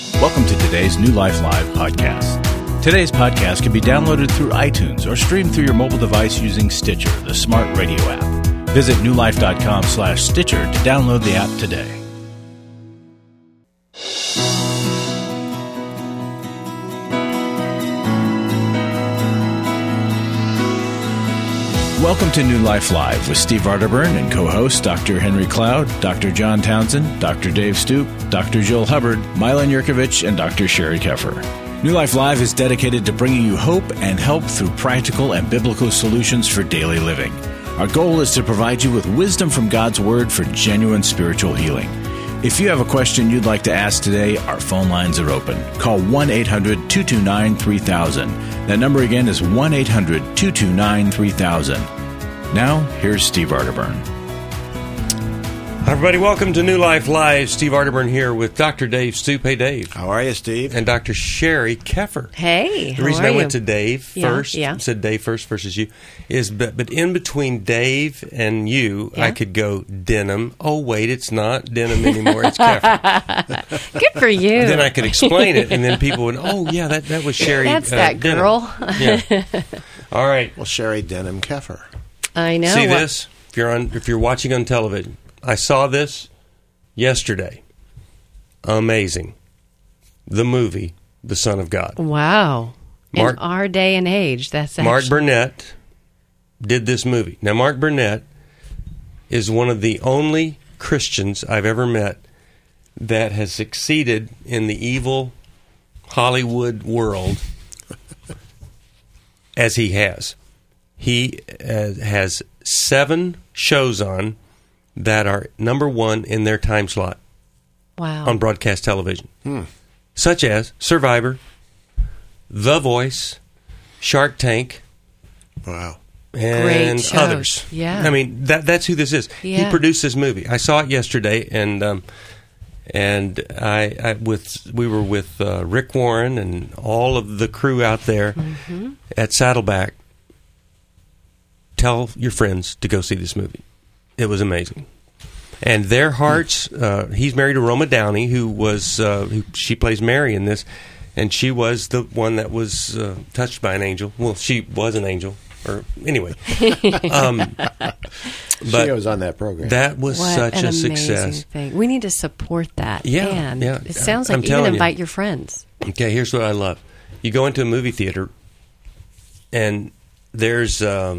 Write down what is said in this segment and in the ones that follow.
Welcome to today's New Life Live podcast. Today's podcast can be downloaded through iTunes or streamed through your mobile device using Stitcher, the smart radio app. Visit newlife.com/Stitcher to download the app today. Welcome to New Life Live with Steve Arterburn and co-hosts Dr. Henry Cloud, Dr. John Townsend, Dr. Dave Stoop, Dr. Joel Hubbard, Milan Yurkovich, and Dr. Sherry Keffer. New Life Live is dedicated to bringing you hope and help through practical and biblical solutions for daily living. Our goal is to provide you with wisdom from God's Word for genuine spiritual healing. If you have a question you'd like to ask today, our phone lines are open. Call 1-800-229-3000. That number again is 1-800-229-3000. Now, here's Steve Arterburn. Hi, everybody. Welcome to New Life Live. Steve Arterburn here with Dr. Dave Stoop. Hey, Dave. How are you, Steve? And Dr. Sherry Keffer. Hey, The reason I went to Dave first, said Dave first versus you, is but in between Dave and you, I could go Denham. Oh, wait, it's not Denham anymore. It's Keffer. Good for you. And then I could explain it, and then people would, oh, yeah, that was Sherry. That's that Denham. girl. Yeah. All right. Well, Sherry Denham Keffer. I know. See this? If you're watching on television, I saw this yesterday. Amazing. The movie, The Son of God. Wow. In our day and age, that's actually... Mark Burnett did this movie. Now, Mark Burnett is one of the only Christians I've ever met that has succeeded in the evil Hollywood world as he has. He has 7 shows on that are number one in their time slot. Wow. On broadcast television. Such as Survivor, The Voice, Shark Tank. Wow. And Great others. Yeah. I mean, that's who this is. Yeah. He produced this movie. I saw it yesterday, and we were with Rick Warren and all of the crew out there at Saddleback. Tell your friends to go see this movie. It was amazing. And their hearts, he's married to Roma Downey, she plays Mary in this, and she was the one that was touched by an angel. Well, she was an angel. Or anyway. She was on that program. That was such a success. Amazing thing. We need to support that. Yeah, Man, yeah. It sounds I'm like even telling invite you. your friends. Okay, here's what I love. You go into a movie theater, and there's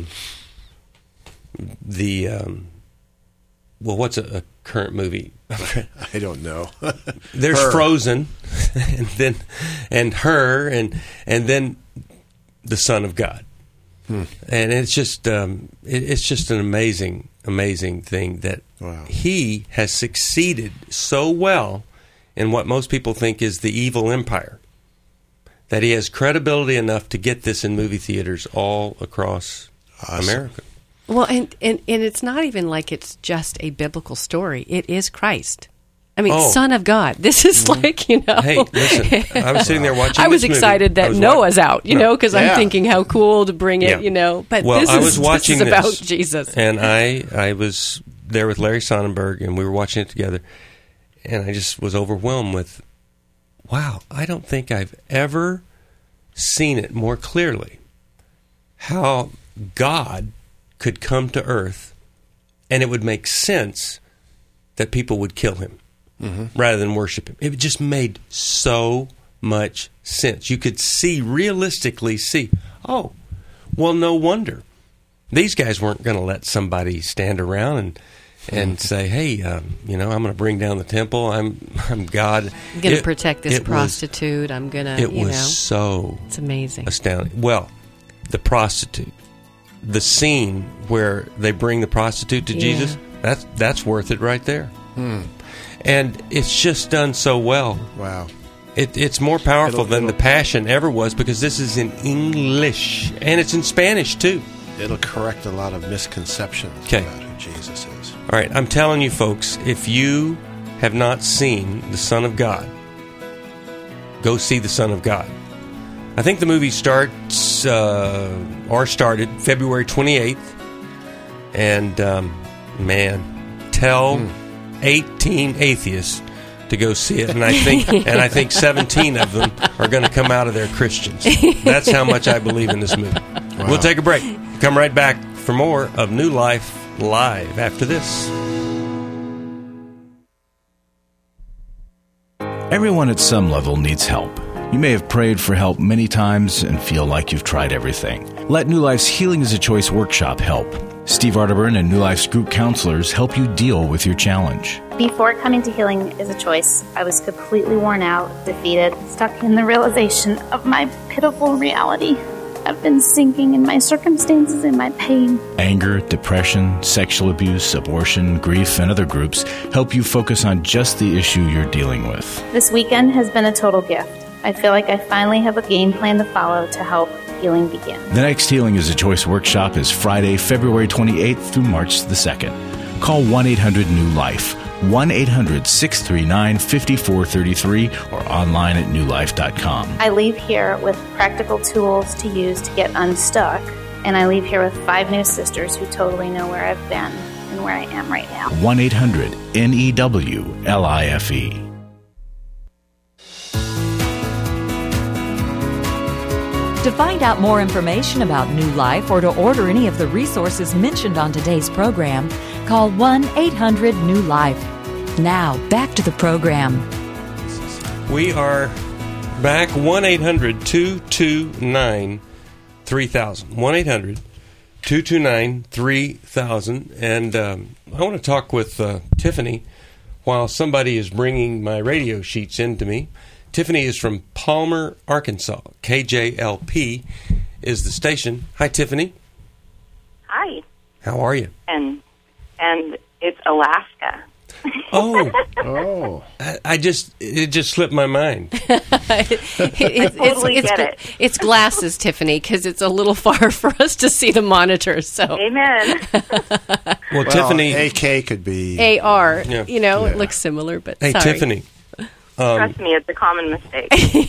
what's a current movie? I don't know. There's Her. Frozen, and Her, and then The Son of God. And it's just an amazing thing that he has succeeded so well in what most people think is the evil empire, that he has credibility enough to get this in movie theaters all across America. Well, and it's not even like it's just a biblical story. It is Christ. I mean, Son of God. This is like, Hey, listen, I was sitting there watching I was this movie. excited that Noah's out, because I'm thinking how cool to bring it, But this is about Jesus. And I was there with Larry Sonnenberg, and we were watching it together, and I just was overwhelmed with, wow, I don't think I've ever seen it more clearly, how God could come to earth, and it would make sense that people would kill him rather than worship him. It just made so much sense. You could realistically see, oh, well, no wonder. These guys weren't going to let somebody stand around and say, hey, I'm going to bring down the temple. I'm God. I'm going to protect this prostitute. I'm going to, It was so it's amazing. Astounding. Well, the prostitute. The scene where they bring the prostitute to Jesus, that's worth it right there. And it's just done so well. Wow. It's more powerful than The Passion ever was, because this is in English, and it's in Spanish, too. It'll correct a lot of misconceptions about who Jesus is. All right, I'm telling you, folks, if you have not seen The Son of God, go see The Son of God. I think the movie started February 28th. And, tell 18 atheists to go see it, and I think 17 of them are going to come out of there Christians. That's how much I believe in this movie. Wow. We'll take a break. Come right back for more of New Life Live after this. Everyone at some level needs help. You may have prayed for help many times and feel like you've tried everything. Let New Life's Healing is a Choice workshop help. Steve Arterburn and New Life's group counselors help you deal with your challenge. Before coming to Healing is a Choice, I was completely worn out, defeated, stuck in the realization of my pitiful reality. I've been sinking in my circumstances and my pain. Anger, depression, sexual abuse, abortion, grief, and other groups help you focus on just the issue you're dealing with. This weekend has been a total gift. I feel like I finally have a game plan to follow to help healing begin. The next Healing is a Choice workshop is Friday, February 28th through March the 2nd. Call 1-800-NEW-LIFE, 1-800-639-5433, or online at newlife.com. I leave here with practical tools to use to get unstuck, and I leave here with 5 new sisters who totally know where I've been and where I am right now. 1-800-NEWLIFE. To find out more information about New Life or to order any of the resources mentioned on today's program, call 1-800-NEW-LIFE. Now, back to the program. We are back. 1-800-229-3000. 1-800-229-3000. And I want to talk with Tiffany while somebody is bringing my radio sheets into me. Tiffany is from Palmer, Arkansas. KJLP is the station. Hi, Tiffany. Hi. How are you? And it's Alaska. Oh. It just slipped my mind. It's glasses, Tiffany, because it's a little far for us to see the monitor. So. Amen. Well, Tiffany. AK could be. AR. Yeah. It looks similar, but hey, sorry. Tiffany. Trust me, it's a common mistake.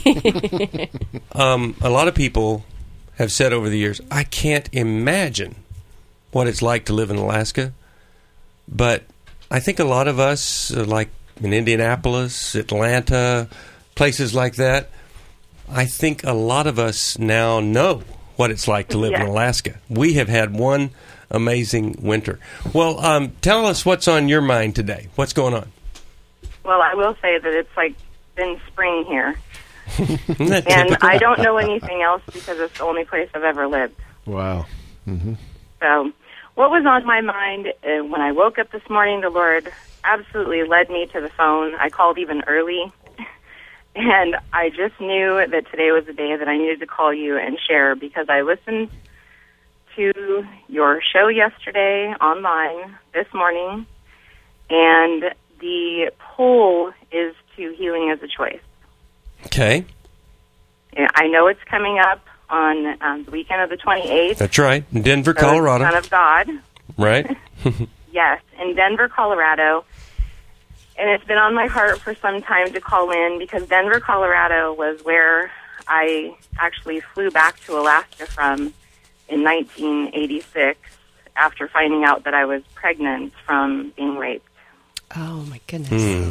A lot of people have said over the years, I can't imagine what it's like to live in Alaska. But I think a lot of us, like in Indianapolis, Atlanta, places like that, I think a lot of us now know what it's like to live in Alaska. We have had one amazing winter. Well, tell us what's on your mind today. What's going on? Well, I will say that it's like been spring here. And I don't know anything else because it's the only place I've ever lived. Wow. Mm-hmm. So what was on my mind when I woke up this morning, the Lord absolutely led me to the phone. I called even early. And I just knew that today was the day that I needed to call you and share because I listened to your show yesterday online this morning, and the poll is to Healing as a Choice. Okay. I know it's coming up on the weekend of the 28th. That's right, in Denver, Colorado. Son of God. Right. Yes, in Denver, Colorado. And it's been on my heart for some time to call in because Denver, Colorado was where I actually flew back to Alaska from in 1986 after finding out that I was pregnant from being raped. Oh, my goodness.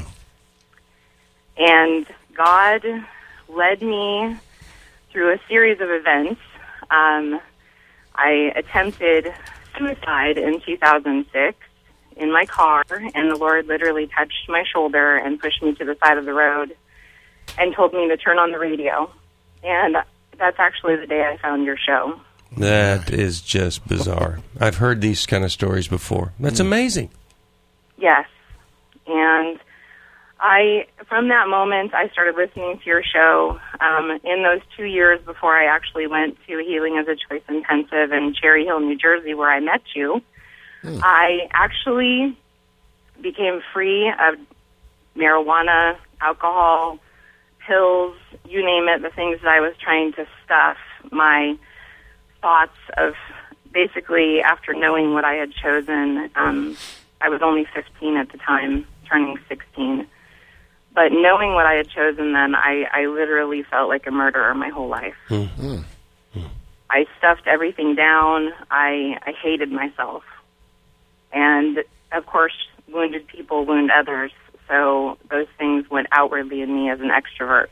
And God led me through a series of events. I attempted suicide in 2006 in my car, and the Lord literally touched my shoulder and pushed me to the side of the road and told me to turn on the radio. And that's actually the day I found your show. That is just bizarre. I've heard these kind of stories before. That's amazing. Yes. And from that moment, I started listening to your show. In those 2 years before I actually went to Healing as a Choice Intensive in Cherry Hill, New Jersey, where I met you, I actually became free of marijuana, alcohol, pills, you name it, the things that I was trying to stuff my thoughts of. Basically, after knowing what I had chosen, I was only 15 at the time, turning 16. But knowing what I had chosen then, I literally felt like a murderer my whole life. Mm-hmm. I stuffed everything down. I hated myself. And, of course, wounded people wound others. so those things went outwardly in me as an extrovert.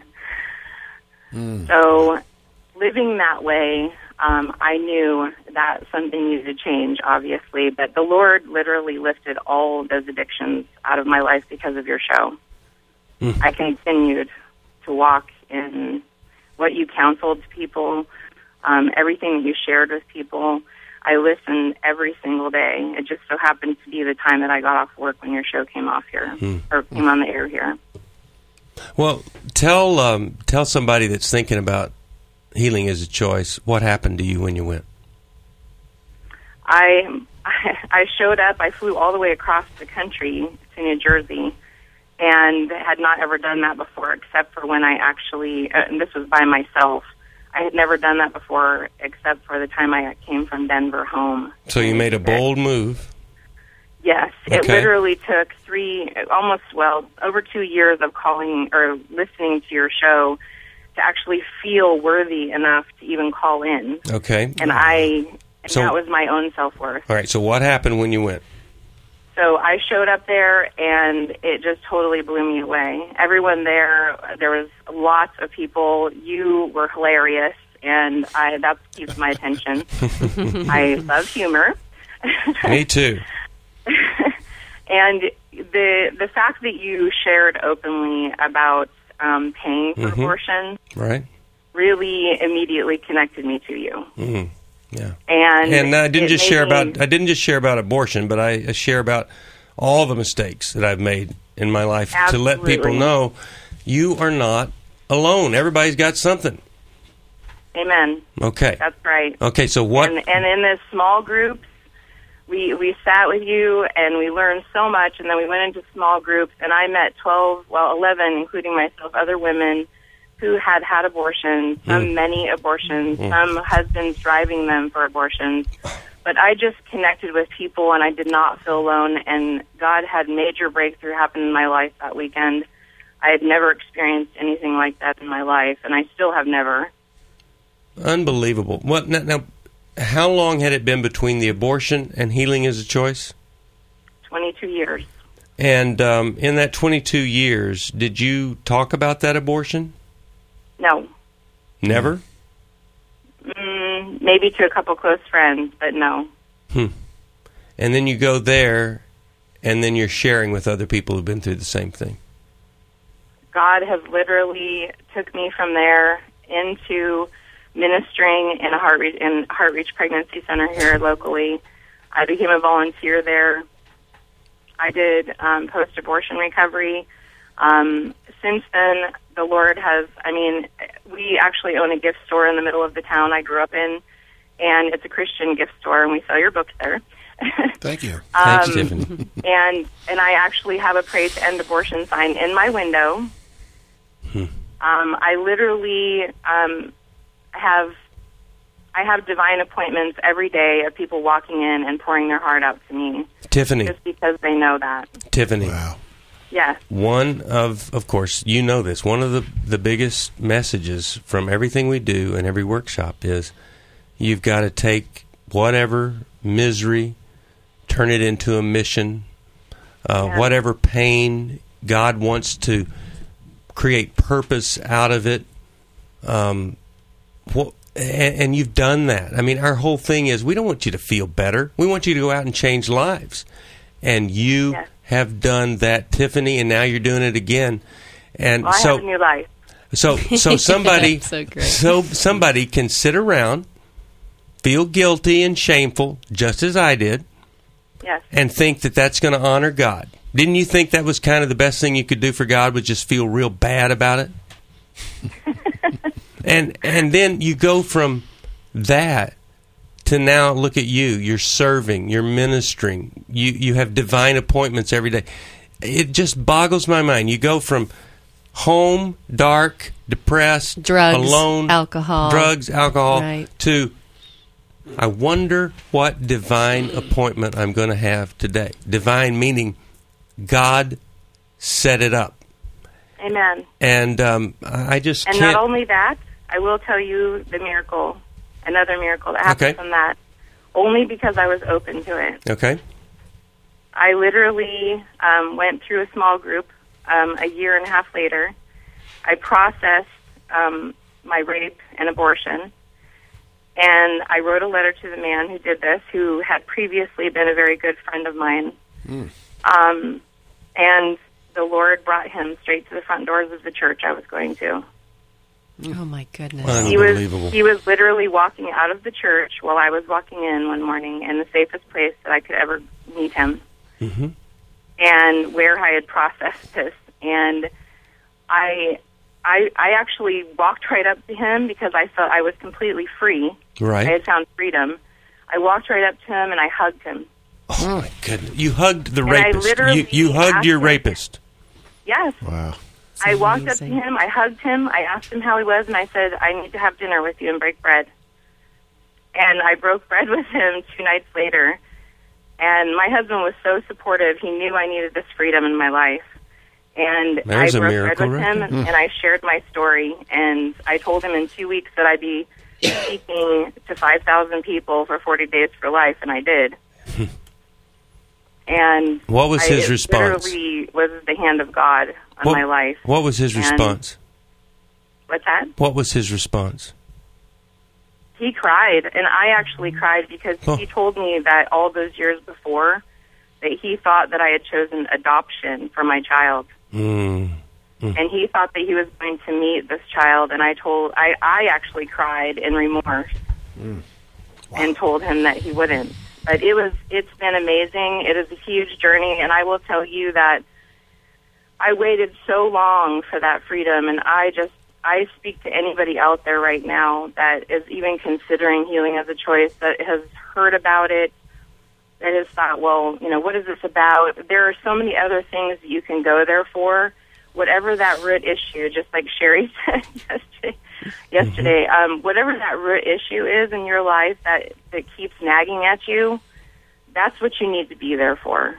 So living that way, I knew that something needed to change, obviously, but the Lord literally lifted all those addictions out of my life because of your show. I continued to walk in what you counseled to people, everything that you shared with people. I listened every single day. It just so happened to be the time that I got off work when your show came off here, or came on the air here. Well, tell somebody that's thinking about healing as a choice, what happened to you when you went? I showed up. I flew all the way across the country to New Jersey, and had not ever done that before, except for when I actually, and this was by myself. I had never done that before, except for the time I came from Denver home. So you made a bold move. Yes. Okay. It literally took over 2 years of calling or listening to your show to actually feel worthy enough to even call in. Okay. And that was my own self-worth. All right. So what happened when you went? So I showed up there, and it just totally blew me away. Everyone there was lots of people. You were hilarious, and that keeps my attention. I love humor. Me too. And the fact that you shared openly about paying for abortion, right, really immediately connected me to you. Mm-hmm. Yeah, and I didn't just share about abortion, but I share about all the mistakes that I've made in my life. Absolutely. To let people know you are not alone. Everybody's got something. Amen. Okay, that's right. Okay, so what? And in this small groups, we sat with you and we learned so much, and then we went into small groups, and I met 11, including myself, other women who had abortions, many abortions, some husbands driving them for abortions. But I just connected with people, and I did not feel alone, and God had major breakthrough happen in my life that weekend. I had never experienced anything like that in my life, and I still have never. Unbelievable. What now? How long had it been between the abortion and healing as a choice? 22 years. And in that 22 years, did you talk about that abortion? No. Never? Maybe to a couple close friends, but no. And then you go there, and then you're sharing with other people who've been through the same thing. God has literally took me from there into ministering in a Heart Reach Pregnancy Center here locally. I became a volunteer there. I did post-abortion recovery. Since then, the Lord has, we actually own a gift store in the middle of the town I grew up in, and it's a Christian gift store, and we sell your books there. Thank you. Thanks, Tiffany. And I actually have a Pray to End Abortion sign in my window. I literally I have divine appointments every day of people walking in and pouring their heart out to me. Tiffany. Just because they know that. Tiffany. Wow. Yes. One of course, you know this, one of the biggest messages from everything we do and every workshop is you've got to take whatever misery, turn it into a mission, whatever pain, God wants to create purpose out of it. And you've done that. Our whole thing is we don't want you to feel better. We want you to go out and change lives. And you have done that, Tiffany, and now you're doing it again. And I have a new life. So somebody somebody can sit around, feel guilty and shameful, just as I did, and think that that's going to honor God. Didn't you think that was kind of the best thing you could do for God, was just feel real bad about it? And then you go from that to now look at you. You're serving. You're ministering. You have divine appointments every day. It just boggles my mind. You go from home, dark, depressed, alone, alcohol, right, to I wonder what divine appointment I'm going to have today. Divine meaning God set it up. Amen. And I just can't. And not only that, I will tell you another miracle that happened from that, only because I was open to it. Okay. I literally went through a small group a year and a half later. I processed my rape and abortion, and I wrote a letter to the man who did this, who had previously been a very good friend of mine. And the Lord brought him straight to the front doors of the church I was going to. Oh, my goodness. Unbelievable. He was literally walking out of the church while I was walking in one morning in the safest place that I could ever meet him. Mm-hmm. And where I had processed this. And I actually walked right up to him because I felt I was completely free. Right. I had found freedom. I walked right up to him and I hugged him. Oh, my goodness. You hugged the rapist. You hugged your rapist. Yes. Wow. I walked up to him, I hugged him, I asked him how he was, and I said, I need to have dinner with you and break bread. And I broke bread with him 2 nights later. And my husband was so supportive. He knew I needed this freedom in my life. And There's I a broke miracle bread with right him, and I shared my story. And I told him in 2 weeks that I'd be speaking to 5,000 people for 40 days for life, and I did. And what was his response? It literally was the hand of God on my life. What was his response? What's that? What was his response? He cried, and I actually cried because he told me that all those years before that he thought that I had chosen adoption for my child. And he thought that he was going to meet this child, and I actually cried in remorse and told him that he wouldn't. But it's been amazing. It is a huge journey, and I will tell you that I waited so long for that freedom, and I speak to anybody out there right now that is even considering healing as a choice, that has heard about it, that has thought, well, what is this about? There are so many other things that you can go there for. Whatever that root issue, just like Sherry said yesterday, whatever that root issue is in your life that keeps nagging at you, that's what you need to be there for.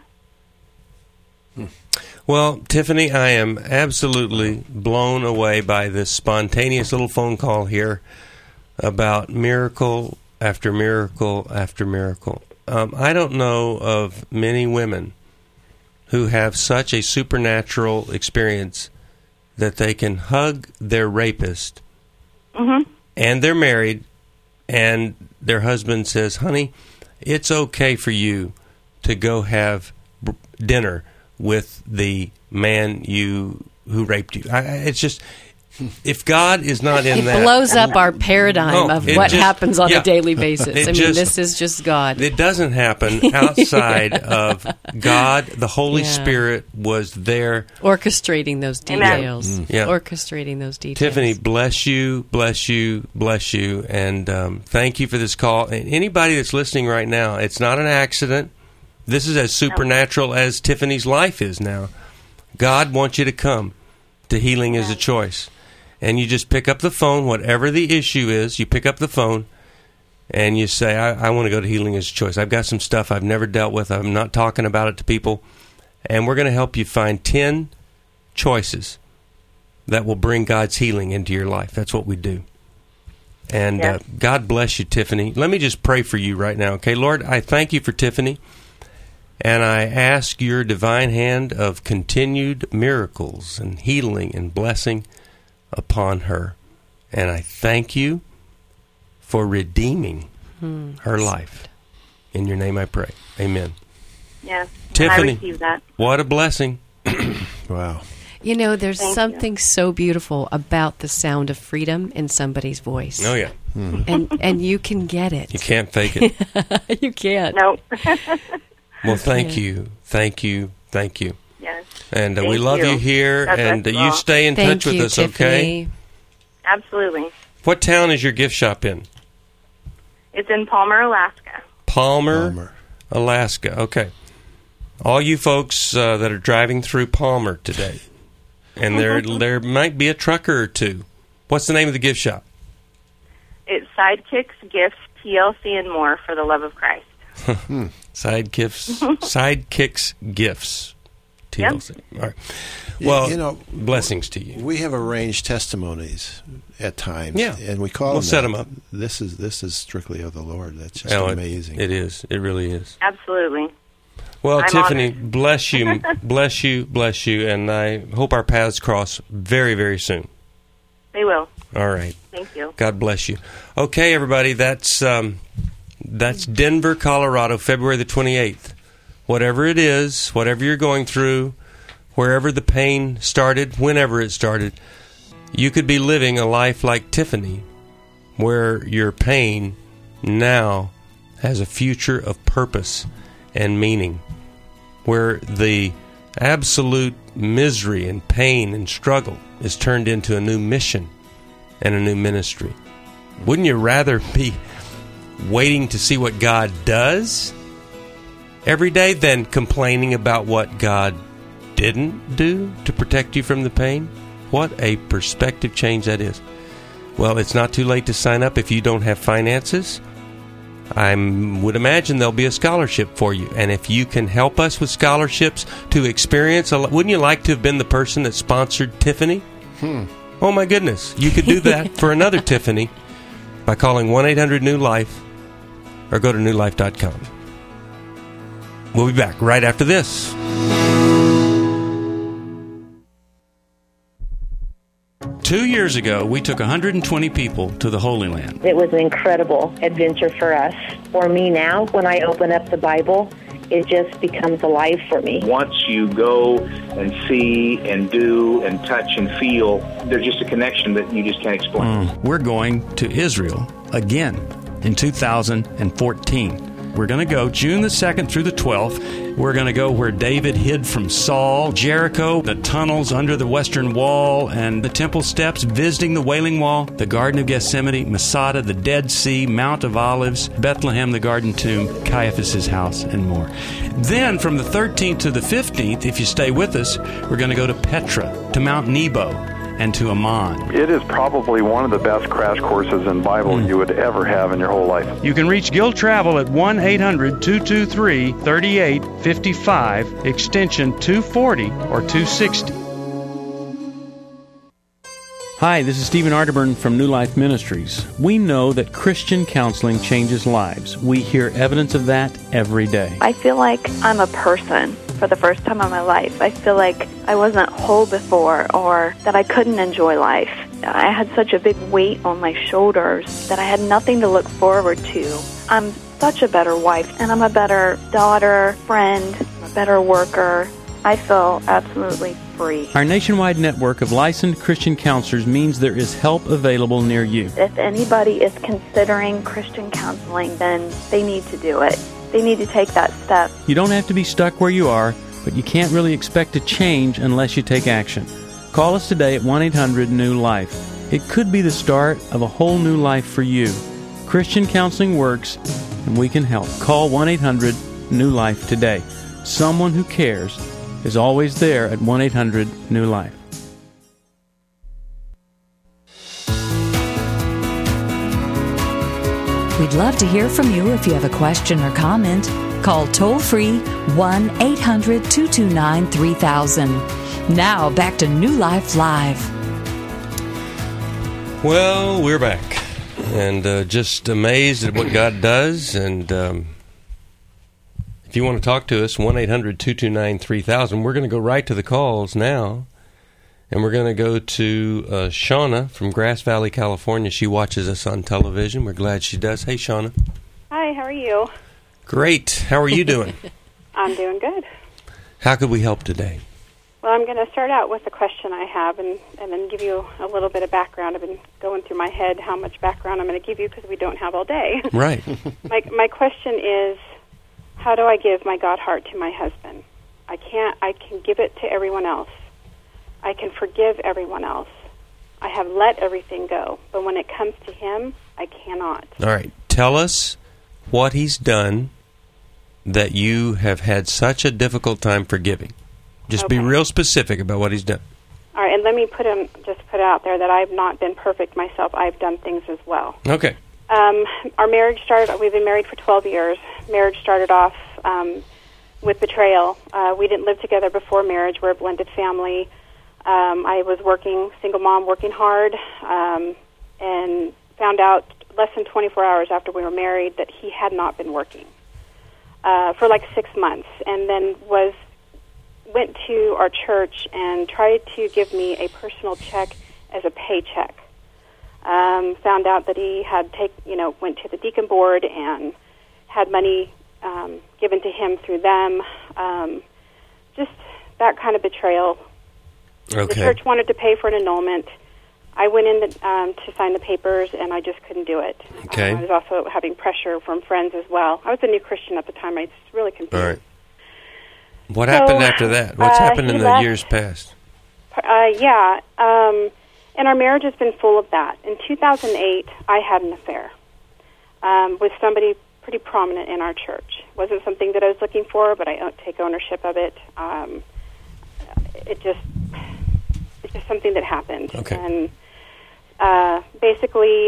Well, Tiffany, I am absolutely blown away by this spontaneous little phone call here about miracle after miracle after miracle. I don't know of many women who have such a supernatural experience that they can hug their rapist and they're married and their husband says, honey, it's okay for you to go have dinner with the man who raped you. It's just, if God is not in that... It blows up our paradigm of what happens on a daily basis. This is just God. It doesn't happen outside of God. The Holy Spirit was there. Orchestrating those details. Orchestrating those details. Tiffany, bless you, bless you, bless you. And thank you for this call. And anybody that's listening right now, it's not an accident. This is as supernatural as Tiffany's life is now. God wants you to come to Healing is a Choice. And you just pick up the phone, whatever the issue is, you pick up the phone and you say, I want to go to Healing is a Choice. I've got some stuff I've never dealt with. I'm not talking about it to people. And we're going to help you find 10 choices that will bring God's healing into your life. That's what we do. And God bless you, Tiffany. Let me just pray for you right now, okay? Lord, I thank you for Tiffany. And I ask your divine hand of continued miracles and healing and blessing upon her. And I thank you for redeeming her life. In your name I pray. Amen. Yes. Tiffany, I receive that. What a blessing. Wow. There's something so beautiful about the sound of freedom in somebody's voice. Oh, yeah. And you can get it. You can't fake it. You can't. No. Well, thank you. Thank you. Thank you. Yes. And we love you here, and you stay in touch with us, Tiffany. okay? Absolutely. What town is your gift shop in? It's in Palmer, Alaska. Palmer, Alaska. Okay. All you folks that are driving through Palmer today, and there might be a trucker or two. What's the name of the gift shop? It's Sidekicks, Gifts, TLC, and more for the love of Christ. Sidekicks Gifts. TLC. Yep. All right. Well, blessings to you. We have arranged testimonies at times, and we call we'll them set them up. This is strictly of the Lord. That's just amazing. It is. It really is. Absolutely. Well, I'm Tiffany, honored. bless you, bless you, and I hope our paths cross very, very soon. They will. All right. Thank you. God bless you. Okay, everybody, that's Denver, Colorado, February the 28th. Whatever it is, whatever you're going through, wherever the pain started, whenever it started, you could be living a life like Tiffany, where your pain now has a future of purpose and meaning, where the absolute misery and pain and struggle is turned into a new mission and a new ministry. Wouldn't you rather be waiting to see what God does every day than complaining about what God didn't do to protect you from the pain? What a perspective change that is. Well, it's not too late to sign up if you don't have finances. I would imagine there'll be a scholarship for you. And if you can help us with scholarships to experience, wouldn't you like to have been the person that sponsored Tiffany? Oh, my goodness. You could do that for another Tiffany by calling 1-800-NEW-LIFE or go to newlife.com. We'll be back right after this. Two years ago, we took 120 people to the Holy Land. It was an incredible adventure for us. For me now, when I open up the Bible, it just becomes alive for me. Once you go and see and do and touch and feel, there's just a connection that you just can't explain. We're going to Israel again in 2014. We're going to go June the 2nd through the 12th. We're going to go where David hid from Saul, Jericho, the tunnels under the Western Wall, and the temple steps, visiting the Wailing Wall, the Garden of Gethsemane, Masada, the Dead Sea, Mount of Olives, Bethlehem, the Garden Tomb, Caiaphas' house, and more. Then from the 13th to the 15th, if you stay with us, we're going to go to Petra, to Mount Nebo, and to Amman. It is probably one of the best crash courses in Bible you would ever have in your whole life. You can reach Guild Travel at 1-800-223-3855, extension 240 or 260. Hi, this is Stephen Arterburn from New Life Ministries. We know that Christian counseling changes lives. We hear evidence of that every day. I feel like I'm a person for the first time in my life. I feel like I wasn't whole before, or that I couldn't enjoy life. I had such a big weight on my shoulders that I had nothing to look forward to. I'm such a better wife, and I'm a better daughter, friend, a better worker. I feel absolutely free. Our nationwide network of licensed Christian counselors means there is help available near you. If anybody is considering Christian counseling, then they need to do it. They need to take that step. You don't have to be stuck where you are, but you can't really expect to change unless you take action. Call us today at 1-800-NEW-LIFE. It could be the start of a whole new life for you. Christian counseling works, and we can help. Call 1-800-NEW-LIFE today. Someone who cares is always there at 1-800-NEW-LIFE. We'd love to hear from you if you have a question or comment. Call toll-free 1-800-229-3000. Now, back to New Life Live. Well, we're back. And just amazed at what God does. And if you want to talk to us, 1-800-229-3000. We're going to go right to the calls now. And we're going to go to Shauna from Grass Valley, California. She watches us on television. We're glad she does. Hey, Shauna. Hi, how are you? Great. How are you doing? I'm doing good. How could we help today? Well, I'm going to start out with a question I have and then give you a little bit of background. I've been going through my head how much background I'm going to give you because we don't have all day. Right. My question is, how do I give my God heart to my husband? I can give it to everyone else. I can forgive everyone else. I have let everything go. But when it comes to him, I cannot. All right. Tell us what he's done that you have had such a difficult time forgiving. Just be real specific about what he's done. All right, and let me put it out there that I've not been perfect myself. I've done things as well. Okay. Our marriage started, we've been married for 12 years. Marriage started off with betrayal. We didn't live together before marriage. We're a blended family. I was working, single mom, working hard, and found out less than 24 hours after we were married that he had not been working. for like 6 months, and then went to our church and tried to give me a personal check as a paycheck. Found out that he had went to the deacon board and had money given to him through them. Just that kind of betrayal. Okay. The church wanted to pay for an annulment. I went in to sign the papers, and I just couldn't do it. Okay. I was also having pressure from friends as well. I was a new Christian at the time. I was really confused. All right. What happened after that? What's happened in the years past? And our marriage has been full of that. In 2008, I had an affair with somebody pretty prominent in our church. It wasn't something that I was looking for, but I take ownership of it. It's just something that happened. Okay. And basically,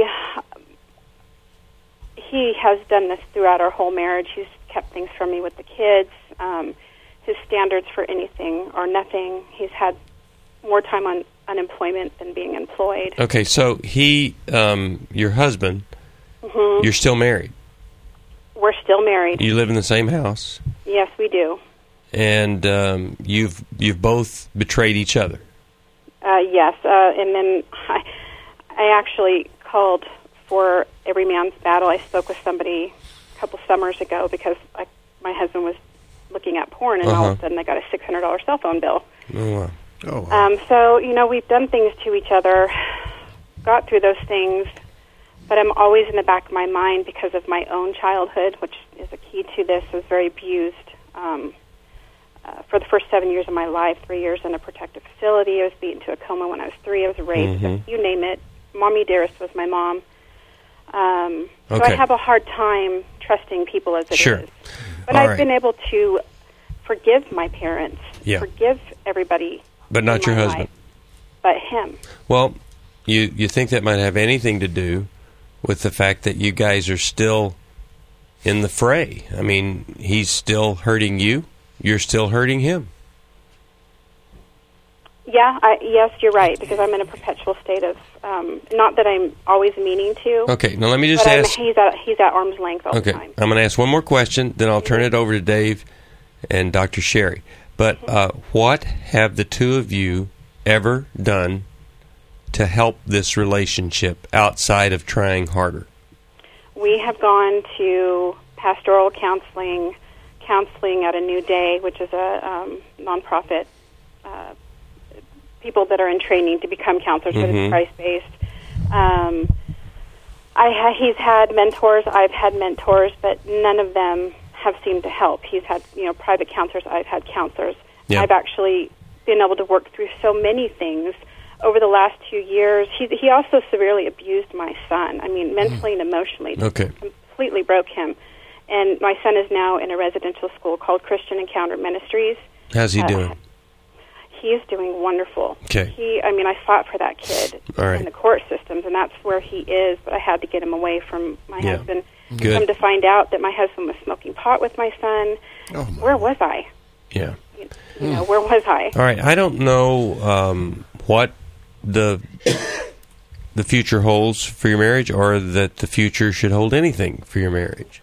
he has done this throughout our whole marriage. He's kept things from me with the kids. His standards for anything are nothing. He's had more time on unemployment than being employed. Okay, so he, your husband, you're still married. We're still married. You live in the same house. Yes, we do. And you've both betrayed each other. Yes, and then I actually called for Every Man's Battle. I spoke with somebody a couple summers ago because my husband was looking at porn, and all of a sudden I got a $600 cell phone bill. Oh, wow. Oh, wow. So, we've done things to each other, got through those things, but I'm always in the back of my mind because of my own childhood, which is a key to this. I was very abused for the first 7 years of my life, 3 years in a protective facility. I was beaten to a coma when I was 3. I was raped. You name it. Mommy Dearest was my mom. So I have a hard time trusting people as it is. But I've been able to forgive my parents, forgive everybody. But not your husband. But him. Well, you think that might have anything to do with the fact that you guys are still in the fray. I mean, he's still hurting you. You're still hurting him. Yeah, yes, you're right, because I'm in a perpetual state of, not that I'm always meaning to. Okay, now let me just ask. He's at arm's length all the time. I'm going to ask one more question, then I'll turn it over to Dave and Dr. Sherry. But what have the two of you ever done to help this relationship outside of trying harder? We have gone to pastoral counseling at A New Day, which is a nonprofit, people that are in training to become counselors, but it's Christ-based. He's had mentors, I've had mentors, but none of them have seemed to help. He's had, private counselors, I've had counselors. Yeah. I've actually been able to work through so many things over the last 2 years. He also severely abused my son. I mean, mentally and emotionally. Okay. Completely broke him. And my son is now in a residential school called Christian Encounter Ministries. How's he doing? He is doing wonderful. Okay. I fought for that kid in the court systems, and that's where he is, but I had to get him away from my husband. Good. Come to find out that my husband was smoking pot with my son. Where was I? Yeah. Where was I? All right. I don't know what the future holds for your marriage, or that the future should hold anything for your marriage.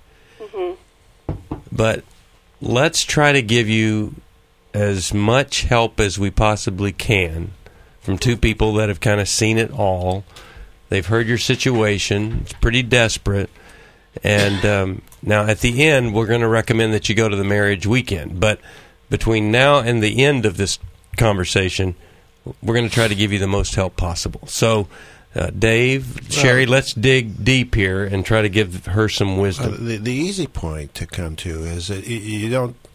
But let's try to give you as much help as we possibly can from two people that have kind of seen it all. They've heard your situation. It's pretty desperate. And now at the end, we're going to recommend that you go to the marriage weekend. But between now and the end of this conversation, we're going to try to give you the most help possible. So, Dave, Sherry, let's dig deep here and try to give her some wisdom. The easy point to come to is that you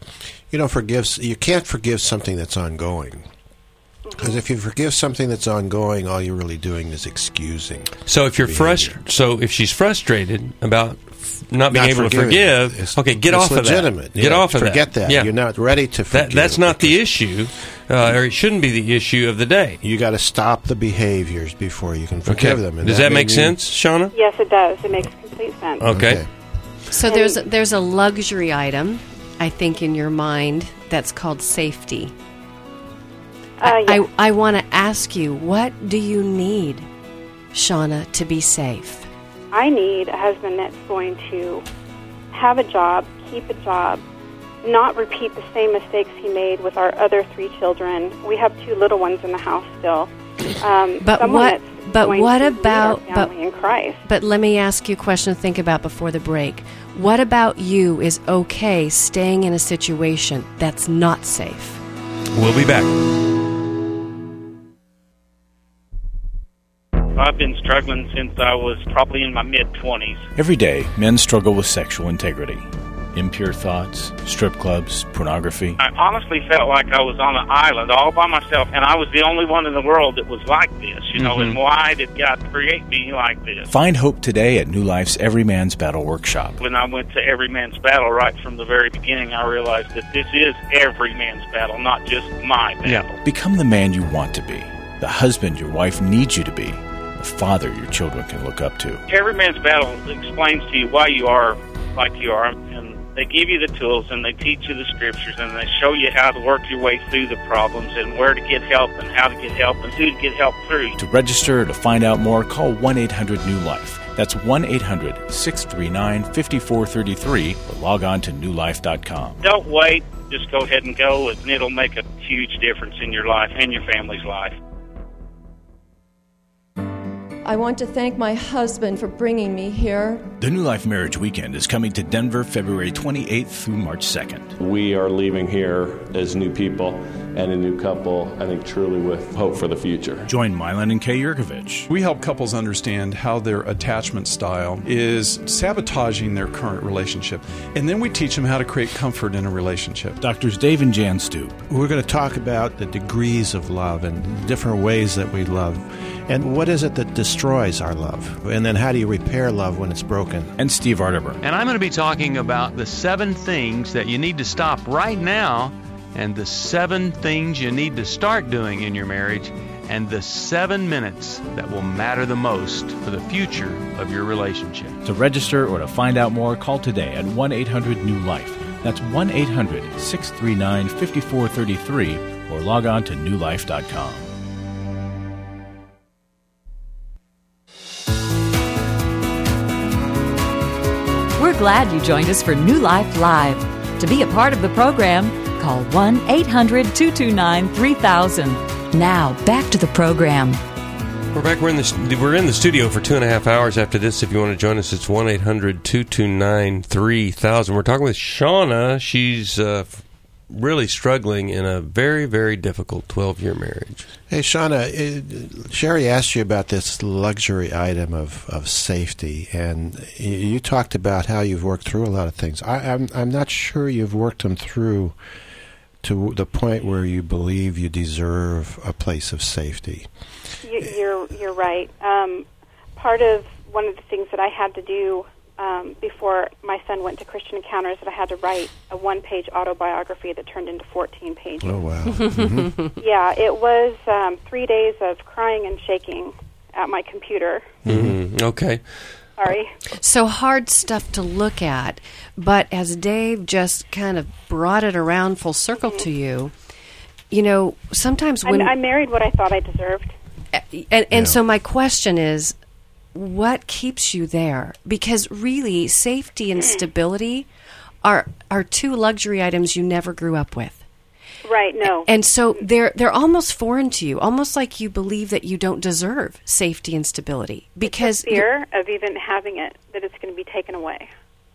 can't forgive something that's ongoing. Because if you forgive something that's ongoing, all you're really doing is excusing. So if you're if she's frustrated about not being able to forgive, get off of that. Legitimate. Get off of that. Forget that. Yeah. You're not ready to forgive. That's not the issue, or it shouldn't be the issue of the day. You got to stop the behaviors before you can forgive them. And does that make sense, Shauna? Yes, it does. It makes complete sense. Okay. So there's a luxury item, I think, in your mind that's called safety. I want to ask you, what do you need, Shauna, to be safe? I need a husband that's going to have a job, keep a job, not repeat the same mistakes he made with our other 3 children. We have 2 little ones in the house still. But what about family in Christ? But let me ask you a question to think about before the break. What about you is okay staying in a situation that's not safe? We'll be back. I've been struggling since I was probably in my mid-20s. Every day, men struggle with sexual integrity. Impure thoughts, strip clubs, pornography. I honestly felt like I was on an island all by myself, and I was the only one in the world that was like this, you know, and why did God create me like this? Find hope today at New Life's Every Man's Battle Workshop. When I went to Every Man's Battle right from the very beginning, I realized that this is every man's battle, not just my battle. Yeah. Become the man you want to be, the husband your wife needs you to be, the father your children can look up to. Every Man's Battle explains to you why you are like you are, and they give you the tools, and they teach you the scriptures, and they show you how to work your way through the problems, and where to get help, and how to get help, and who to get help through. To register or to find out more, call 1-800-NEW-LIFE. That's 1-800-639-5433, or log on to newlife.com. Don't wait. Just go ahead and go, and it'll make a huge difference in your life and your family's life. I want to thank my husband for bringing me here. The New Life Marriage Weekend is coming to Denver February 28th through March 2nd. We are leaving here as new people and a new couple, I think truly with hope for the future. Join Milan and Kay Yurkovich. We help couples understand how their attachment style is sabotaging their current relationship. And then we teach them how to create comfort in a relationship. Doctors Dave and Jan Stoop. We're going to talk about the degrees of love and different ways that we love. And what is it that destroys our love? And then how do you repair love when it's broken? And Steve Arterburn. And I'm going to be talking about the 7 things that you need to stop right now, and the 7 things you need to start doing in your marriage, and the 7 minutes that will matter the most for the future of your relationship. To register or to find out more, call today at 1-800-NEW-LIFE. That's 1-800-639-5433, or log on to newlife.com. We're glad you joined us for New Life Live. To be a part of the program, call 1-800-229-3000. Now, back to the program. We're back. We're in the studio for 2.5 hours after this. If you want to join us, it's 1-800-229-3000. We're talking with Shauna. She's really struggling in a very, very difficult 12-year marriage. Hey, Shauna, Sherry asked you about this luxury item of safety, and you talked about how you've worked through a lot of things. I'm not sure you've worked them through to the point where you believe you deserve a place of safety. You're right. Part of one of the things that I had to do before my son went to Christian Encounters, that I had to write a 1-page autobiography that turned into 14 pages. Oh, wow. Mm-hmm. Yeah, it was 3 days of crying and shaking at my computer. Mm-hmm. Okay. Sorry. So hard stuff to look at, but as Dave just kind of brought it around full circle to you, you know, sometimes when... I married what I thought I deserved. And so my question is, what keeps you there? Because really, safety and stability are 2 luxury items you never grew up with. Right, no. And so they're almost foreign to you, almost like you believe that you don't deserve safety and stability. Because it's the fear of even having it, that it's going to be taken away.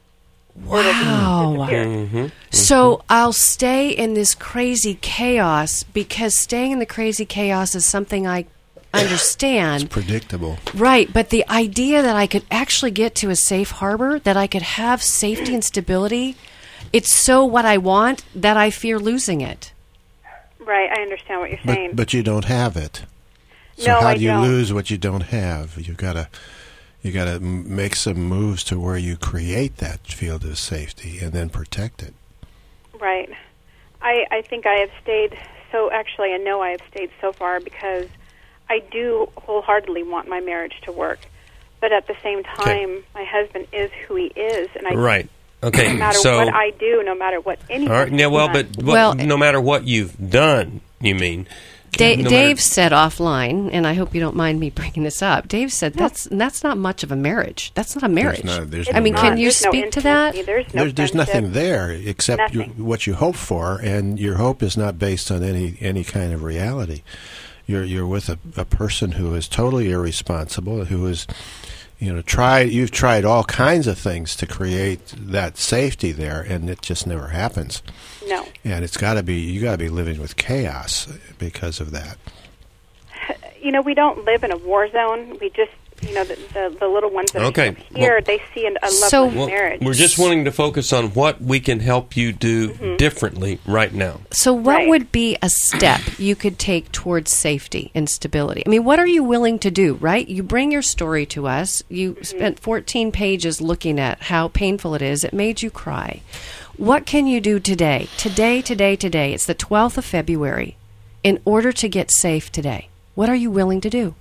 Wow. Mm-hmm. So I'll stay in this crazy chaos because staying in the crazy chaos is something I understand. It's predictable. Right, but the idea that I could actually get to a safe harbor, that I could have safety and stability, it's so what I want that I fear losing it. Right, I understand what you're saying. But you don't have it. So no, how do you don't. lose what you don't have? You got to make some moves to where you create that field of safety and then protect it. Right. I think I have stayed I know I have stayed so far because I do wholeheartedly want my marriage to work. But at the same time, my husband is who he is, and Right. Okay. no matter what I do, no matter what anyone all right. Yeah, well, but no matter what you've done, you mean, Dave said offline, and I hope you don't mind me bringing this up. Dave said that's not much of a marriage. That's not a marriage. Can you speak to that? There's nothing there except what you hope for, and your hope is not based on any kind of reality. You're with a person who is totally irresponsible, who is, you've tried all kinds of things to create that safety there, and it just never happens. No. And you got to be living with chaos because of that. We don't live in a war zone. We just, the little ones that are here, they see a loveless marriage. We're just wanting to focus on what we can help you do differently right now. So what would be a step you could take towards safety and stability? I mean, what are you willing to do, right? You bring your story to us. You spent 14 pages looking at how painful it is. It made you cry. What can you do today? Today. It's the 12th of February. In order to get safe today, what are you willing to do?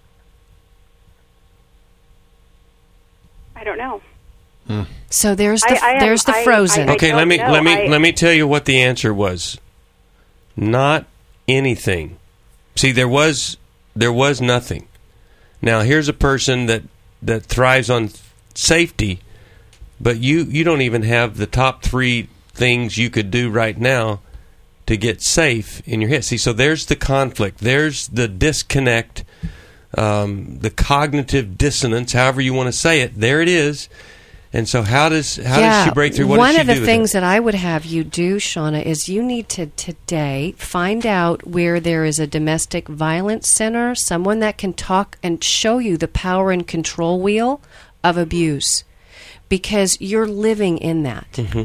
I don't know. So there's the frozen. Okay, let me tell you what the answer was. Not anything. See, there was nothing. Now here's a person that thrives on safety, but you don't even have the top 3 things you could do right now to get safe in your head. See, so there's the conflict. There's the disconnect, the cognitive dissonance, however you want to say it. There it is. And so how does she break through? What does she do? One of the things that I would have you do, Shauna, is you need to today find out where there is a domestic violence center, someone that can talk and show you the power and control wheel of abuse, because you're living in that. Mm-hmm.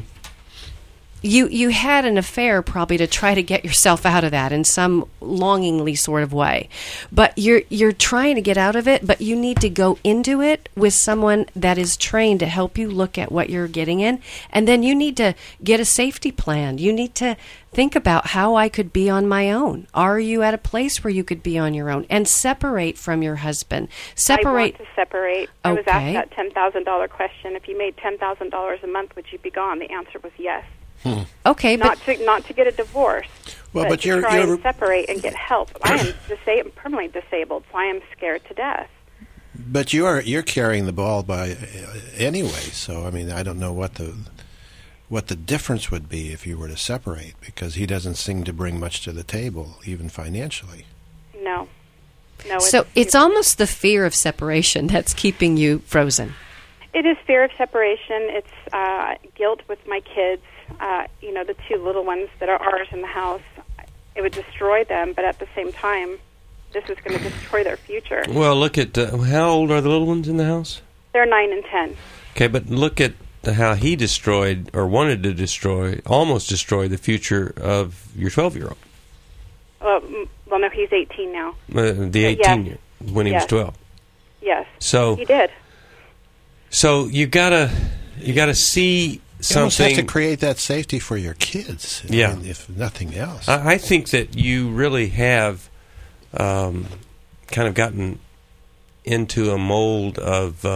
You had an affair probably to try to get yourself out of that in some longingly sort of way. But you're trying to get out of it, but you need to go into it with someone that is trained to help you look at what you're getting in. And then you need to get a safety plan. You need to think about how I could be on my own. Are you at a place where you could be on your own? And separate from your husband. I want to separate. I was asked that $10,000 question. If you made $10,000 a month, would you be gone? The answer was yes. Okay, not to get a divorce, but to try and separate and get help. I am permanently disabled, so I am scared to death. But you're carrying the ball anyway. So I mean, I don't know what the difference would be if you were to separate, because he doesn't seem to bring much to the table, even financially. No. So it's almost the fear of separation that's keeping you frozen. It is fear of separation. It's guilt with my kids. The 2 little ones that are ours in the house. It would destroy them, but at the same time, this is going to destroy their future. Well, look at how old are the little ones in the house? They're 9 and 10. Okay, but look at how he destroyed or wanted to almost destroy the future of your 12-year-old. Well, no, he's 18 now. The 18 when he was 12. Yes. So he did. So you gotta see something. You almost have to create that safety for your kids. Yeah. I mean, if nothing else. I think that you really have kind of gotten into a mold of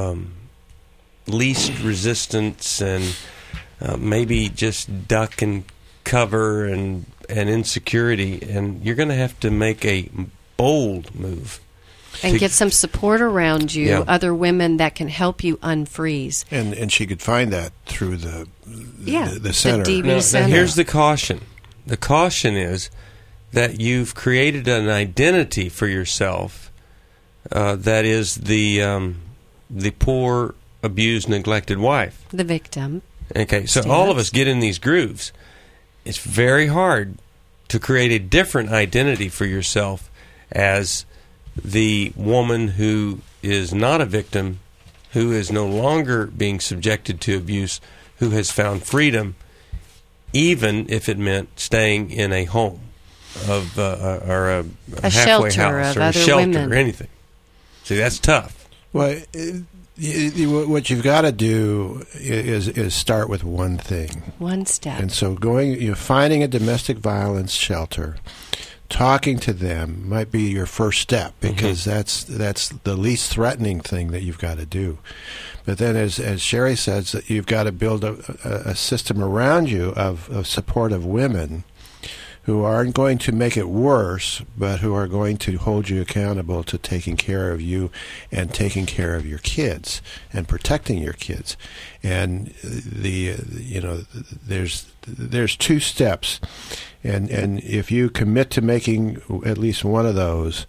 least resistance and maybe just duck and cover and insecurity, and you're going to have to make a bold move. And get some support around you, other women that can help you unfreeze. And she could find that through the center. The DV center. Now here's the caution. The caution is that you've created an identity for yourself that is the poor, abused, neglected wife. The victim. Okay, so all of us get in these grooves. It's very hard to create a different identity for yourself as the woman who is not a victim, who is no longer being subjected to abuse, who has found freedom, even if it meant staying in a home of or a halfway house or a shelter or anything. See, that's tough. Well, what you've got to do is start with one thing. One step. And so finding a domestic violence shelter, talking to them might be your first step, because that's the least threatening thing that you've got to do. But then, as Sherry says, that you've got to build a system around you of supportive women who aren't going to make it worse, but who are going to hold you accountable to taking care of you and taking care of your kids and protecting your kids. And there's two steps, and if you commit to making at least one of those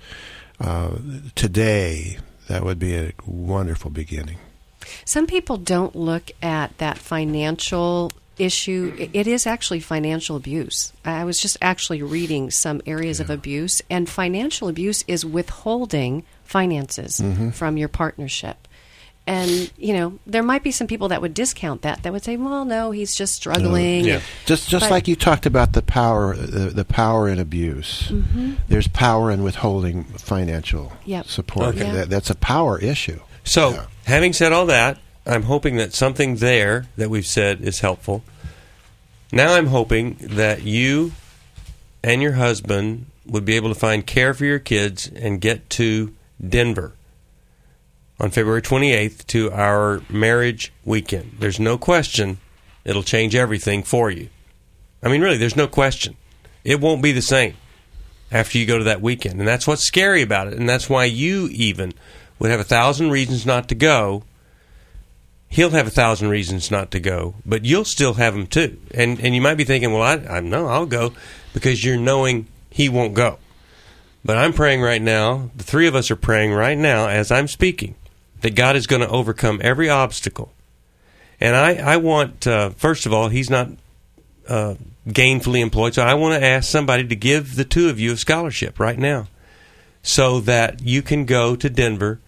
today, that would be a wonderful beginning. Some people don't look at that financial issue. It is actually financial abuse. I was just actually reading some areas of abuse, and financial abuse is withholding finances from your partnership. And, there might be some people that would discount that would say, well, no, he's just struggling. Just like you talked about the power in abuse. Mm-hmm. There's power in withholding financial support. Okay. That's a power issue. So, having said all that, I'm hoping that something there that we've said is helpful. Now I'm hoping that you and your husband would be able to find care for your kids and get to Denver on February 28th to our marriage weekend. There's no question it'll change everything for you. I mean, really, there's no question. It won't be the same after you go to that weekend. And that's what's scary about it. And that's why you even would have 1,000 reasons not to go. He'll have 1,000 reasons not to go, but you'll still have them too. And you might be thinking, well, I know I'll go, because you're knowing he won't go. But I'm praying right now, the three of us are praying right now as I'm speaking, that God is going to overcome every obstacle. And I want, first of all, he's not gainfully employed, so I want to ask somebody to give the two of you a scholarship right now so that you can go to Denver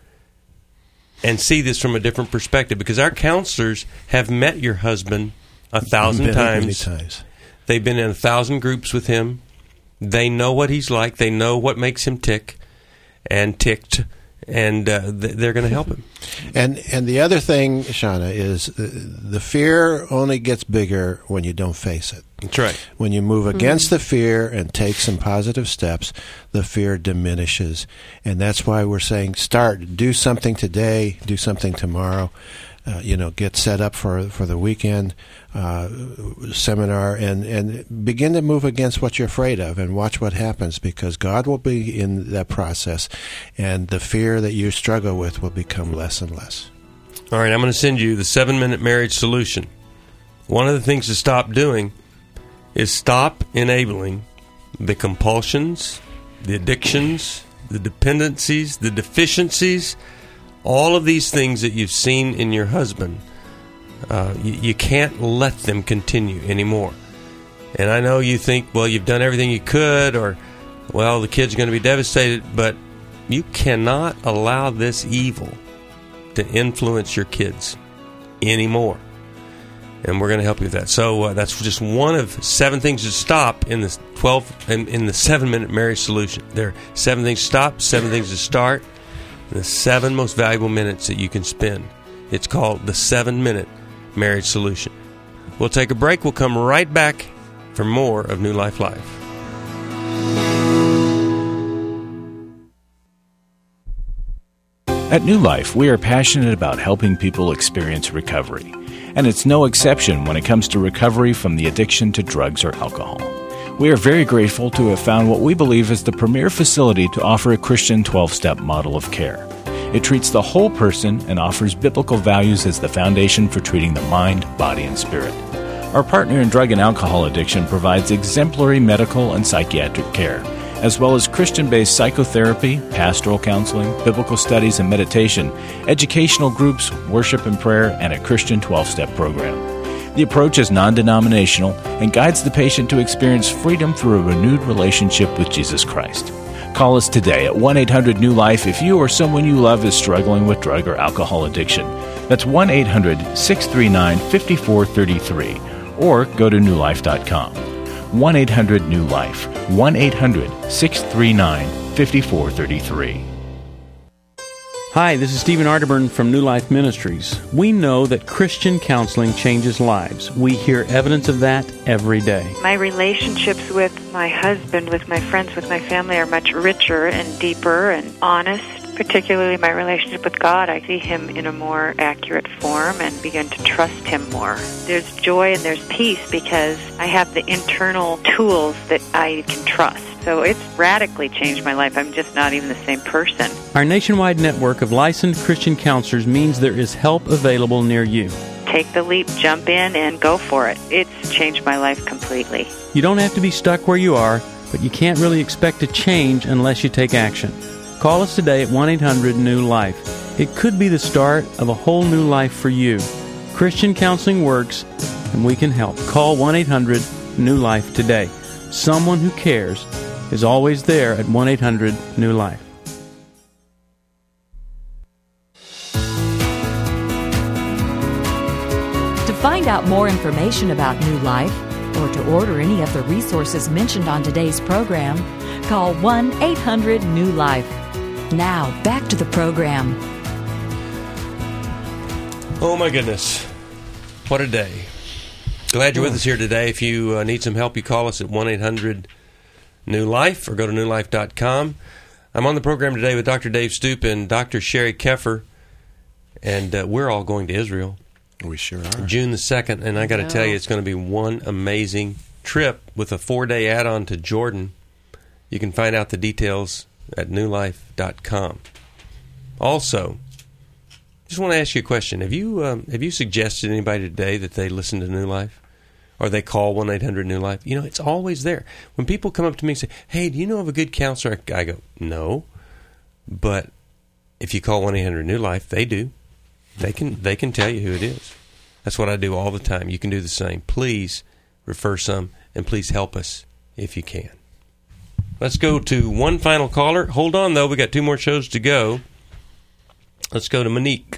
and see this from a different perspective, because our counselors have met your husband 1,000 times. Many times. They've been in 1,000 groups with him. They know what he's like. They know what makes him tick and ticked, and they're going to help him. And the other thing, Shauna, is the fear only gets bigger when you don't face it. That's right. When you move against the fear and take some positive steps, the fear diminishes. And that's why we're saying do something today, do something tomorrow. Get set up for the weekend seminar and begin to move against what you're afraid of and watch what happens, because God will be in that process, and the fear that you struggle with will become less and less. All right, I'm going to send you the 7-minute marriage solution. One of the things to stop doing is stop enabling the compulsions, the addictions, the dependencies, the deficiencies, all of these things that you've seen in your husband. You can't let them continue anymore. And I know you think, well, you've done everything you could, or, well, the kid's going to be devastated, but you cannot allow this evil to influence your kids anymore. And we're going to help you with that. So that's just one of 7 things to stop in the 7-minute marriage solution. There are 7 things to stop, 7 things to start, and the 7 most valuable minutes that you can spend. It's called the 7-minute marriage solution. We'll take a break. We'll come right back for more of New Life Live. At New Life, we are passionate about helping people experience recovery. And it's no exception when it comes to recovery from the addiction to drugs or alcohol. We are very grateful to have found what we believe is the premier facility to offer a Christian 12-step model of care. It treats the whole person and offers biblical values as the foundation for treating the mind, body, and spirit. Our partner in drug and alcohol addiction provides exemplary medical and psychiatric care, as well as Christian-based psychotherapy, pastoral counseling, biblical studies and meditation, educational groups, worship and prayer, and a Christian 12-step program. The approach is non-denominational and guides the patient to experience freedom through a renewed relationship with Jesus Christ. Call us today at 1-800-NEW-LIFE if you or someone you love is struggling with drug or alcohol addiction. That's 1-800-639-5433, or go to newlife.com. 1-800-NEW-LIFE, 1-800-639-5433. Hi, this is Stephen Arterburn from New Life Ministries. We know that Christian counseling changes lives. We hear evidence of that every day. My relationships with my husband, with my friends, with my family are much richer and deeper and honest, particularly my relationship with God. I see Him in a more accurate form and begin to trust Him more. There's joy and there's peace because I have the internal tools that I can trust. So it's radically changed my life. I'm just not even the same person. Our nationwide network of licensed Christian counselors means there is help available near you. Take the leap, jump in, and go for it. It's changed my life completely. You don't have to be stuck where you are, but you can't really expect to change unless you take action. Call us today at 1-800-NEW-LIFE. It could be the start of a whole new life for you. Christian counseling works, and we can help. Call 1-800-NEW-LIFE today. Someone who cares is always there at 1-800-NEW-LIFE. To find out more information about New Life or to order any of the resources mentioned on today's program, call 1-800-NEW-LIFE. Now, back to the program. Oh, my goodness. What a day. Glad you're with us here today. If you need some help, you call us at 1-800-NEW-LIFE or go to newlife.com. I'm on the program today with Dr. Dave Stoop and Dr. Sherry Keffer, and we're all going to Israel. We sure are. June the 2nd, and I got to tell you, it's going to be one amazing trip with a 4-day add-on to Jordan. You can find out the details at newlife.com. Also, just want to ask you a question. Have you suggested to anybody today that they listen to New Life? Or they call 1-800-NEW-LIFE? You know, it's always there. When people come up to me and say, hey, do you know of a good counselor? I go, no. But if you call 1-800-NEW-LIFE, they do. They can tell you who it is. That's what I do all the time. You can do the same. Please refer some, and please help us if you can. Let's go to one final caller. Hold on, though. We got 2 more shows to go. Let's go to Monique.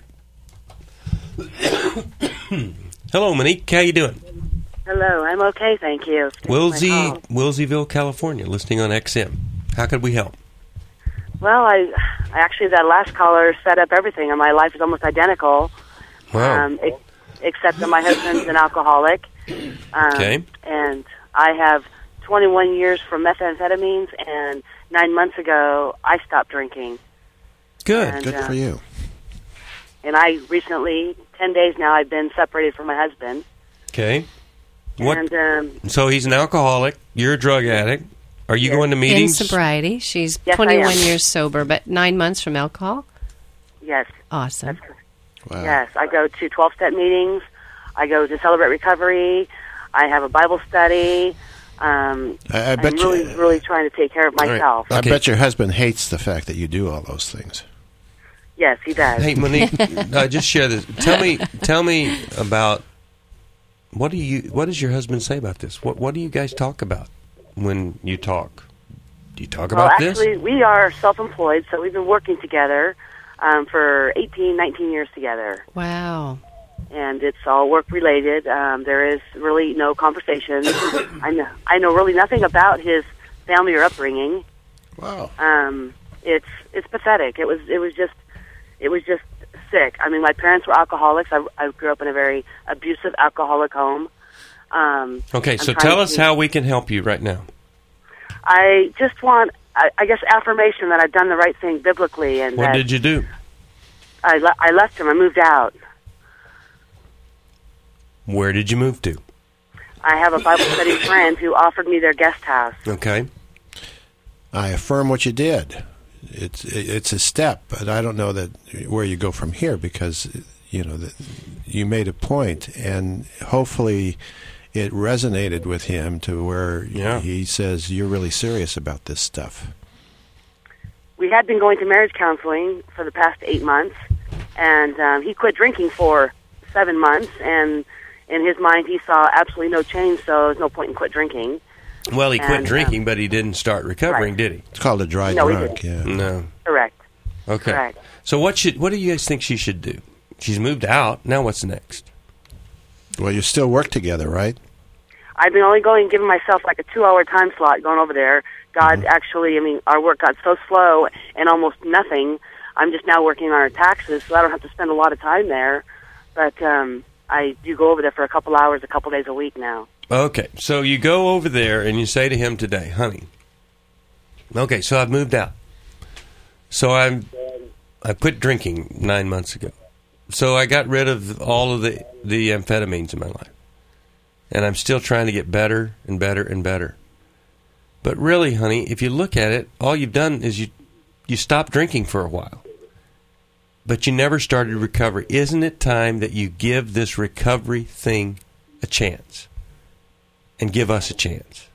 Hello, Monique. How you doing? Hello. I'm okay, thank you. Wilseyville, California, listening on XM. How could we help? Well, I actually, that last caller set up everything, and my life is almost identical. Wow. Except that my husband's an alcoholic. Okay. And I have 21 years from methamphetamines, and 9 months ago, I stopped drinking. Good. And, Good for you. And I recently, 10 days now, I've been separated from my husband. Okay. What? And, so he's an alcoholic. You're a drug addict. Are you going to meetings? In sobriety. She's Yes, 21 years sober, but 9 months from alcohol? Yes. Awesome. Wow. Yes, I go to 12-step meetings. I go to Celebrate Recovery. I have a Bible study. I bet I'm really trying to take care of myself. I bet your husband hates the fact that you do all those things. Yes, he does. Hey, Monique, just share this. Tell me about what does your husband say about this? What do you guys talk about when you talk? Do you talk about this? Well, actually, we are self-employed, so we've been working together for 18, 19 years together. Wow. And it's all work-related. There is really no conversation. I know really nothing about his family or upbringing. Wow. It's pathetic. It was just sick. I mean, my parents were alcoholics. I grew up in a very abusive alcoholic home. Okay, so tell us how we can help you right now. I just want, I guess, affirmation that I've done the right thing biblically. And what did you do? I left him. I moved out. Where did you move to? I have a Bible study friend who offered me their guest house. Okay. I affirm what you did. It's a step, but I don't know that where you go from here because you made a point, and hopefully it resonated with him to where he says you're really serious about this stuff. We had been going to marriage counseling for the past 8 months, and he quit drinking for 7 months, and in his mind he saw absolutely no change, so there's no point in quit drinking. Well, he quit drinking, but he didn't start recovering, did he? It's called a dry drunk. He didn't. Yeah. No. Correct. Okay. Correct. So what do you guys think she should do? She's moved out. Now what's next? Well, you still work together, right? I've been only giving myself like a 2-hour time slot going over there. God actually, our work got so slow and almost nothing. I'm just now working on our taxes, so I don't have to spend a lot of time there. But I do go over there for a couple hours, a couple days a week now. Okay, so you go over there and you say to him today, honey, okay, so I've moved out. So I quit drinking 9 months ago. So I got rid of all of the amphetamines in my life. And I'm still trying to get better and better and better. But really, honey, if you look at it, all you've done is you stopped drinking for a while. But you never started recovery. Isn't it time that you give this recovery thing a chance? And give us a chance.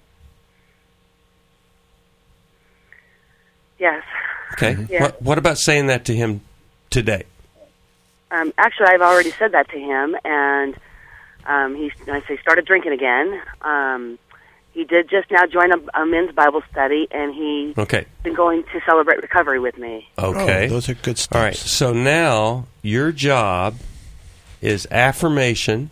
Yes. Okay. Yes. What about saying that to him today? Actually, I've already said that to him, and I started drinking again. He did just now join a men's Bible study, and he's been going to Celebrate Recovery with me. Okay. Oh, those are good steps. All right. So now your job is affirmation,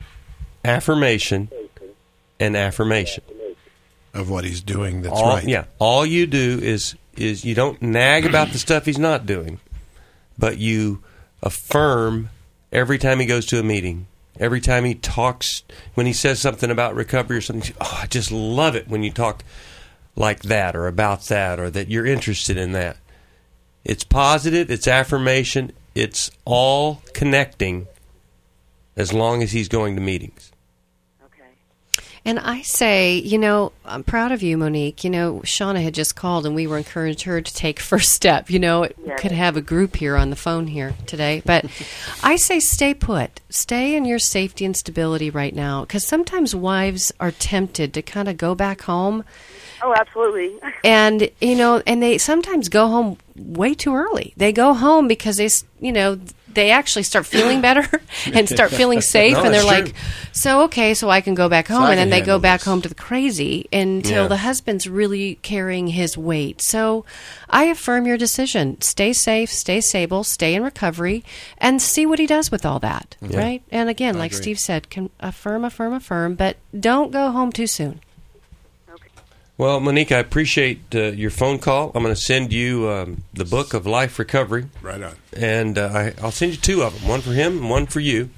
and affirmation. Of what he's doing that's right. right. Yeah. All you do is you don't nag about the stuff he's not doing, but you affirm every time he goes to a meeting, every time he talks, when he says something about recovery or something. Oh, I just love it when you talk like that or about that or that you're interested in that. It's positive, it's affirmation, it's all connecting as long as he's going to meetings. And I say, I'm proud of you, Monique. Shauna had just called, and we were encouraging her to take first step. We could have a group here on the phone here today. But I say stay put. Stay in your safety and stability right now. Because sometimes wives are tempted to kind of go back home. Oh, absolutely. And, and they sometimes go home way too early. They go home because they actually start feeling better and start feeling safe, and they're like, so I can go back home, and then they go back home to the crazy until the husband's really carrying his weight. So I affirm your decision. Stay safe, stay stable, stay in recovery, and see what he does with all that, right? And again, like Steve said, can affirm, but don't go home too soon. Well, Monique, I appreciate your phone call. I'm going to send you the book of Life Recovery. Right on. And I'll send you two of them, one for him and one for you.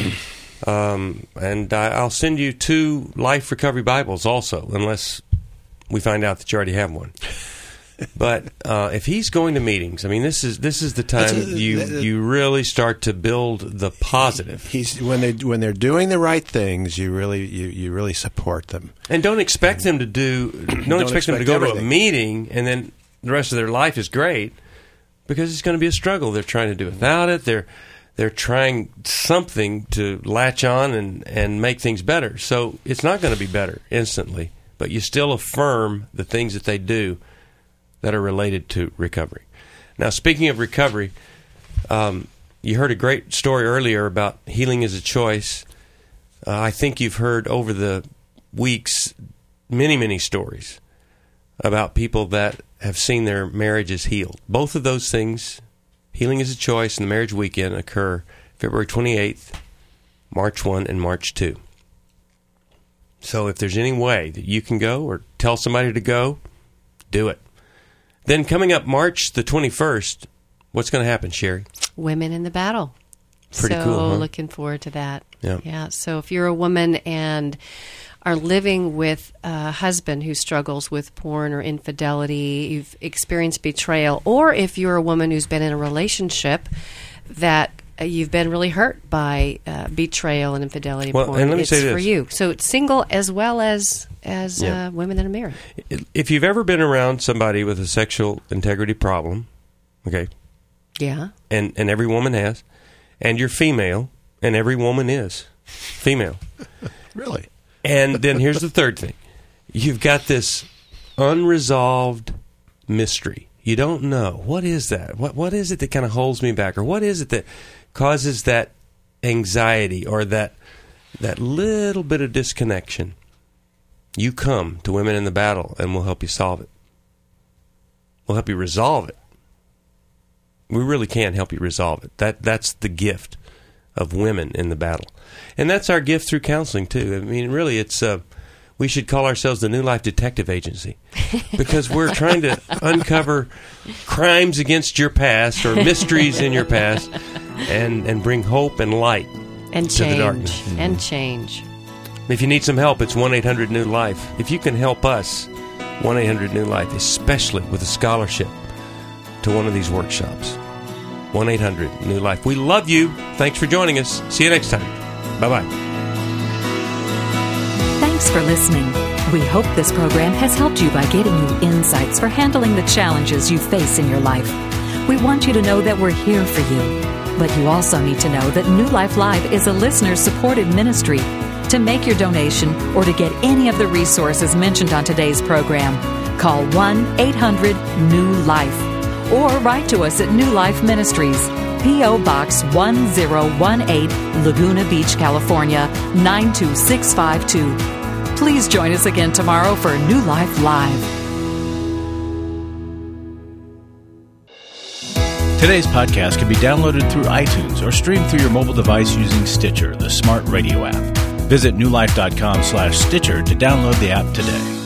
And I'll send you 2 Life Recovery Bibles also, unless we find out that you already have one. But if he's going to meetings, I mean, this is the time you really start to build the positive. When they're doing the right things, you really support them, and don't expect them to go to a meeting and then the rest of their life is great, because it's going to be a struggle. They're trying to do without it. They're trying something to latch on and make things better. So it's not going to be better instantly, but you still affirm the things that they do that are related to recovery. Now, speaking of recovery, you heard a great story earlier about healing is a choice. I think you've heard over the weeks many, many stories about people that have seen their marriages healed. Both of those things, healing is a choice and the marriage weekend, occur February 28th, March 1, and March 2. So if there's any way that you can go or tell somebody to go, do it. Then coming up March the 21st, what's going to happen, Sherry? Women in the Battle. Pretty cool, huh? Looking forward to that. Yeah. So if you're a woman and are living with a husband who struggles with porn or infidelity, you've experienced betrayal, or if you're a woman who's been in a relationship that you've been really hurt by betrayal and infidelity porn, and let me say this. For you. So it's single as well as women that are married. If you've ever been around somebody with a sexual integrity problem, okay? Yeah. And every woman has, and you're female, and every woman is female. Really? And then here's the third thing. You've got this unresolved mystery. You don't know. What is that? What is it that kind of holds me back? Or what is it that causes that anxiety or that little bit of disconnection? You come to Women in the Battle, and we'll help you solve it. We'll help you resolve it. We really can help you resolve it. That's the gift of Women in the Battle. And that's our gift through counseling, too. I mean, really, it's we should call ourselves the New Life Detective Agency, because we're trying to uncover crimes against your past or mysteries in your past and bring hope and light and to the darkness. And change. If you need some help, it's 1-800-NEW-LIFE. If you can help us, 1-800-NEW-LIFE, especially with a scholarship to one of these workshops. 1-800-NEW-LIFE. We love you. Thanks for joining us. See you next time. Bye-bye. Thanks for listening. We hope this program has helped you by getting you insights for handling the challenges you face in your life. We want you to know that we're here for you. But you also need to know that New Life Live is a listener-supported ministry. To make your donation or to get any of the resources mentioned on today's program, call 1-800-NEW-LIFE or write to us at New Life Ministries, P.O. Box 1018, Laguna Beach, California, 92652. Please join us again tomorrow for New Life Live. Today's podcast can be downloaded through iTunes or streamed through your mobile device using Stitcher, the smart radio app. Visit newlife.com/Stitcher to download the app today.